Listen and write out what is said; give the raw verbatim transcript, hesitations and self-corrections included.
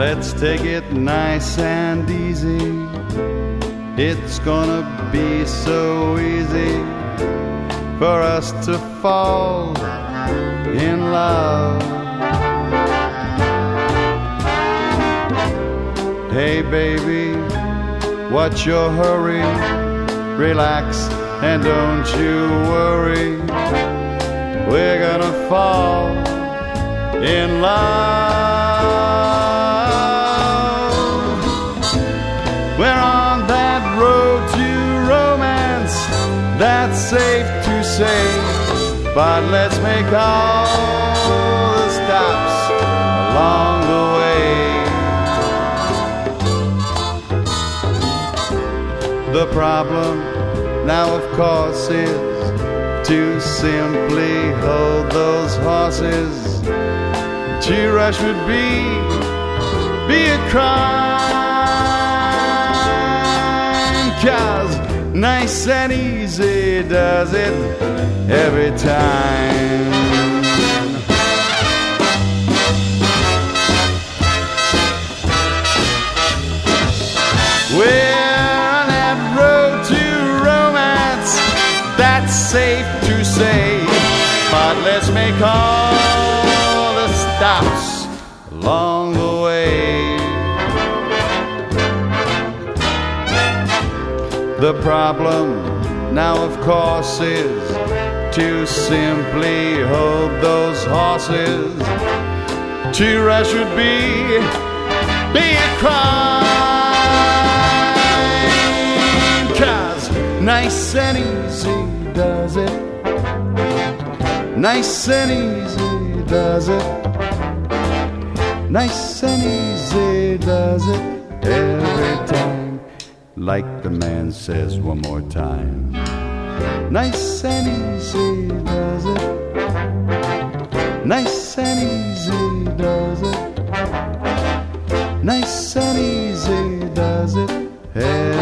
Let's take it nice and easy. It's gonna be so easy for us to fall in love. Hey baby, what's your hurry? Relax and don't you worry. We're gonna fall in love. We're on that road to romance, that's safe to say. But let's make all the stops along the way. The problem now, of course, is to simply hold those horses. To rush would be, be a crime. 'Cause nice and easy does it every time. We're on that road to romance, that's safe to say. But let's make all the stops along the way. The problem now, of course, is to simply hold those horses. To rush would be, be a crime. 'Cause nice and easy does it. Nice and easy does it. Nice and easy does it every time. Like the man says one more time. Nice and easy does it. Nice and easy does it. Nice and easy does it every time.